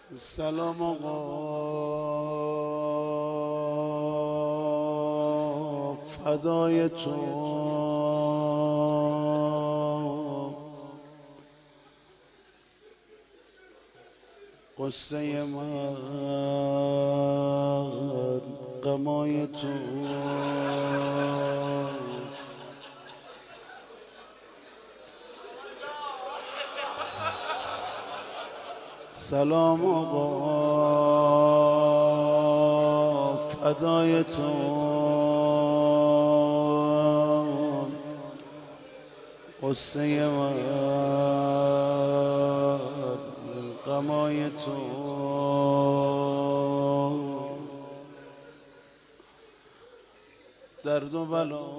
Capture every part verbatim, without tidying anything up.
سلام آقا فدای تو، قصه من غمای تو. سلام آقا فدای تو، قصه من غمای تو. درد و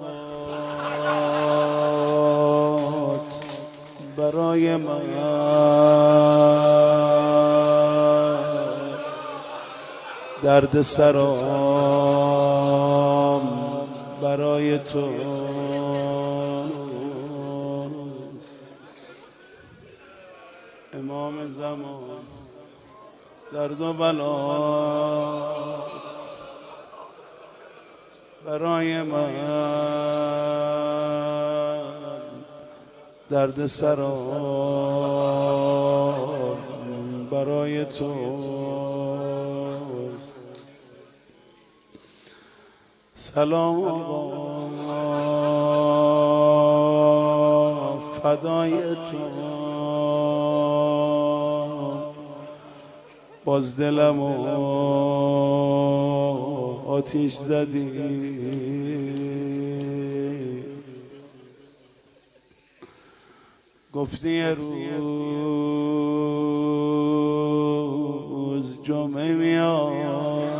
بلات برای من، درد سرام برای تو. امام زمان درد و بلات برای من، درد سرام برای تو. سلام آقا فدای تو، باز دلمو آتیش زدی، گفتی یه روز جمعه میای،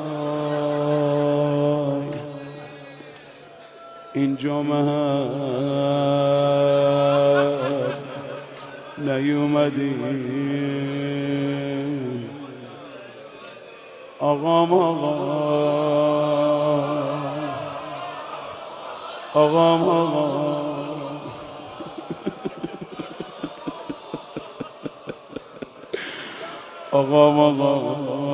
این جمعه هم نیومدی. آقام آقا آقام آقا آقام آقا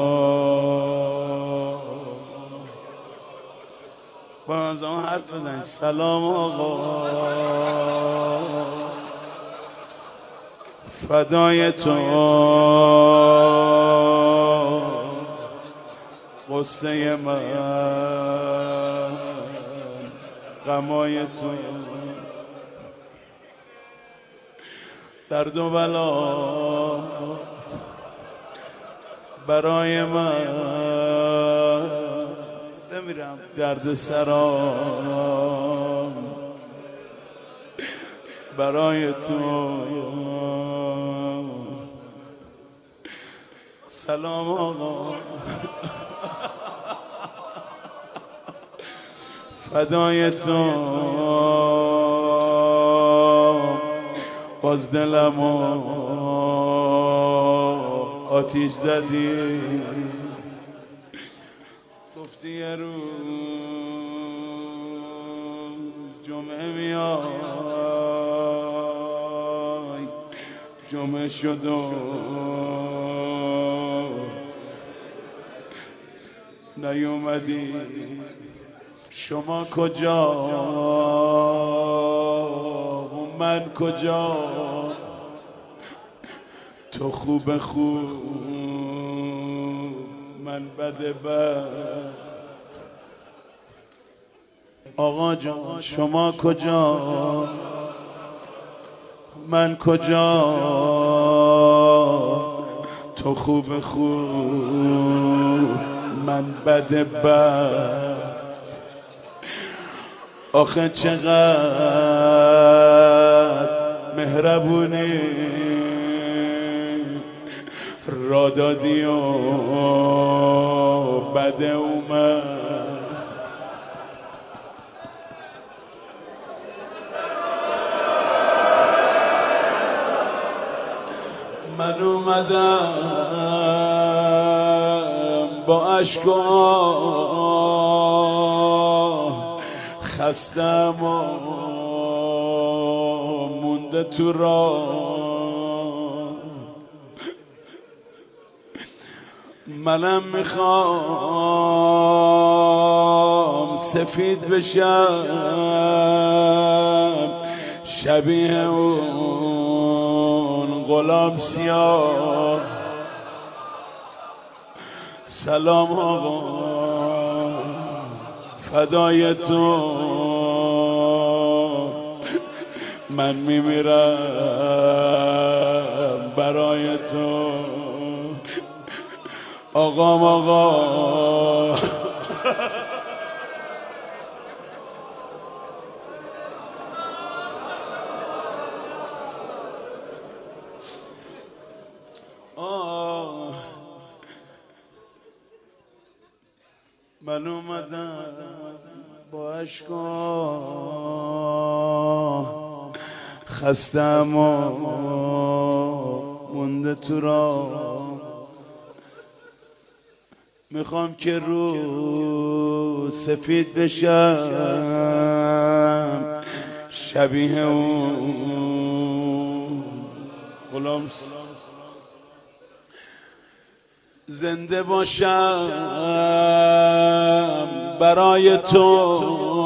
با من حرف بزن. سلام آقا فدای تو، قصه من غمای تو. درد و بلا برای من، بمیرم درد سرام برای تو. سلام آقا فدای تو، باز دلمو آتیش زدی، گفتی یه روز جمعه میای، جمعه شد و نیومدی. شما کجا و من کجا، تو خوب خوب من بد بد. آقا جان شما کجا من کجا، تو خوب خوب من بد بد. آخه چقدر مهربونی را دادی و بد اومد. من اومدم با اشک و آه، خستم و مونده تو راه. منم میخوام سفید بشم شبیه اون غلام سیاه. سلام آقا فدای تو من میمیرم برای تو. آقام آقا آه من اومدم با عشقا خستم و مونده تو را. میخوام که رو سفید بشم شبیه اون غلام زنده باشم برای تو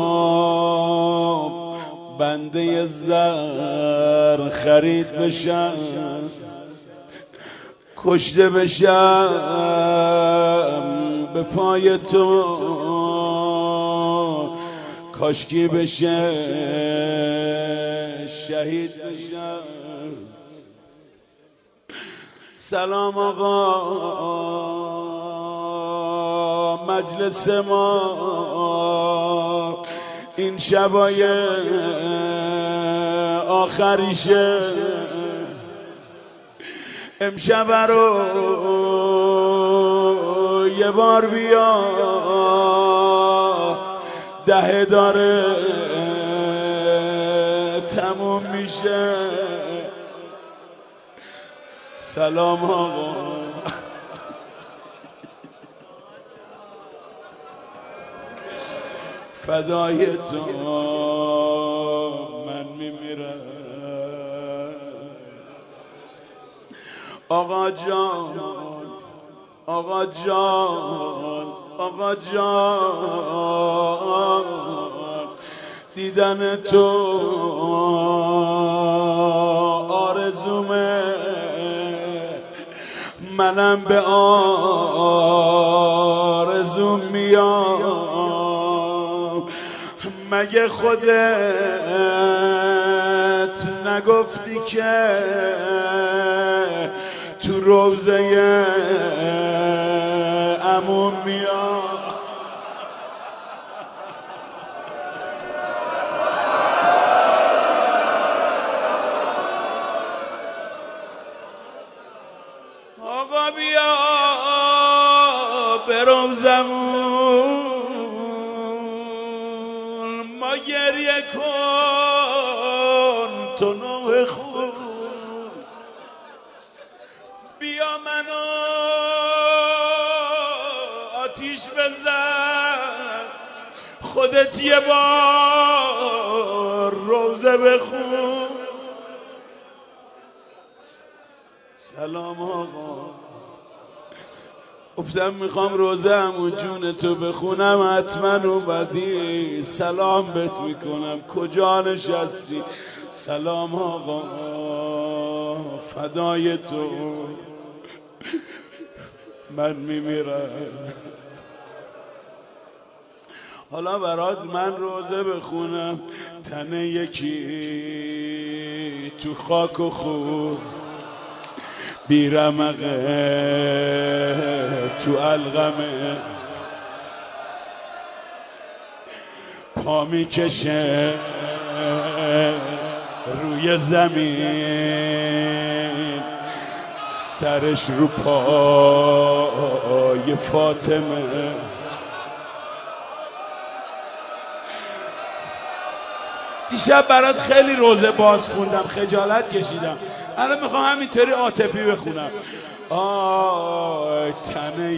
بنده زر خرید بشم کشته بشم به پای تو کاشکی بشه شهید بشم. سلام آقا مجلس ما این شبای آخریشه امشب رو یه بار بیا دهه داره تموم میشه. سلام آقا فدای تو من میمیرم. آقا جان آقا جان آقا جان دیدن تو آرزومه منم به آرزوم میام. مگه خودت نگفتی که تو روضه عموم میام؟ آقا بیا به روزمون ما گریه کن تو نوح خون بیا منو آتیش بزن خودت یه بار روزه بخون. سلام آقا گفتم میخوام روزه همون جون تو بخونم حتما اومدی سلام بهت میکنم کجا نشستی؟ سلام آقا فدای تو من میمیرم. حالا برات من روزه بخونم تن یکی تو خاک و خون بیرمقه تو علقمه پا میکشه روی زمین سرش رو پای فاطمه. دیشب برات خیلی روزه باز خوندم خجالت کشیدم الان میخوام همینطوری عاطفی بخونم. آی تن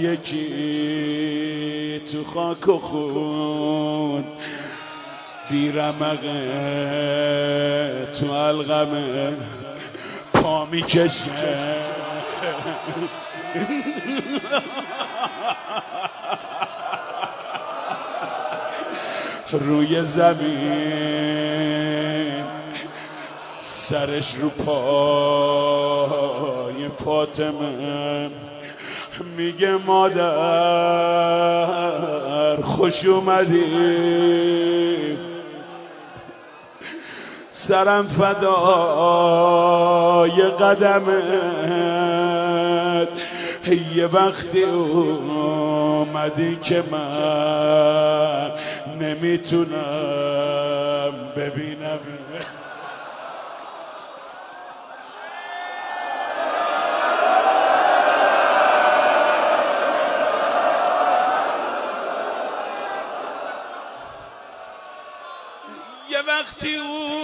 یکی تو خاک و خون بیرمقه تو علقمه پا میکشه روی زمین سرش رو پای فاطمه میگه مادر خوش اومدی، سرم فدای قدمت، یه وقتی اومدی که من نمیتونم ببینم. یه وقتی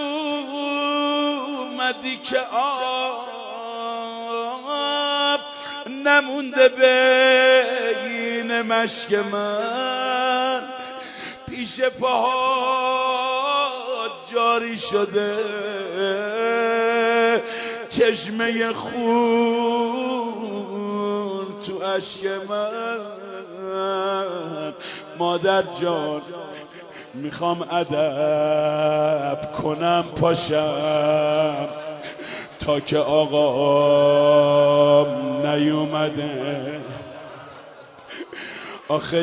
اومدی که آب نمونده بین مشک من، پیش پاها جاری شده چشمه خون تو اشک من. مادر جان میخوام ادب کنم پاشم تا که آقام نیومده، آخه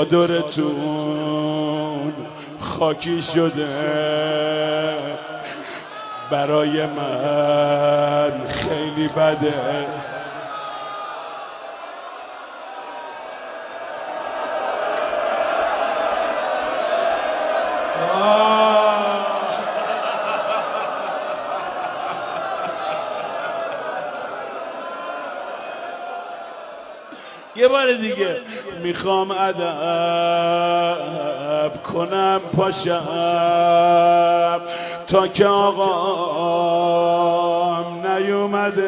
چادرتون خاکی شده برای من خیلی بده. یه بار دیگه میخوام ادب کنم پاشم تا که آقام نیومده،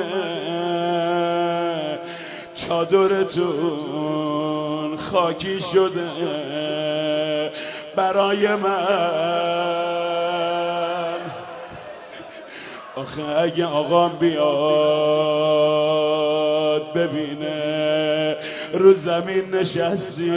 چادرتون خاکی شده برای من. آخه اگه آقام بیاد ببینه رو زمین نشستی،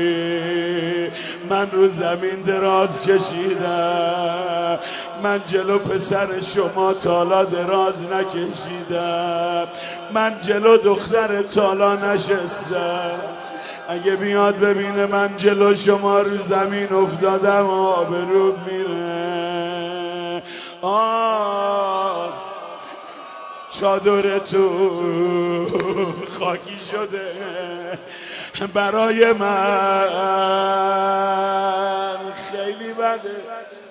من رو زمین دراز کشیدم، من جلو پسر شما تالا دراز نکشیدم، من جلو دختر تالا نشستم. اگه بیاد ببینه من جلو شما رو زمین افتادم آبروم میره. آه چادرتون خاکی شده برای من خیلی بده.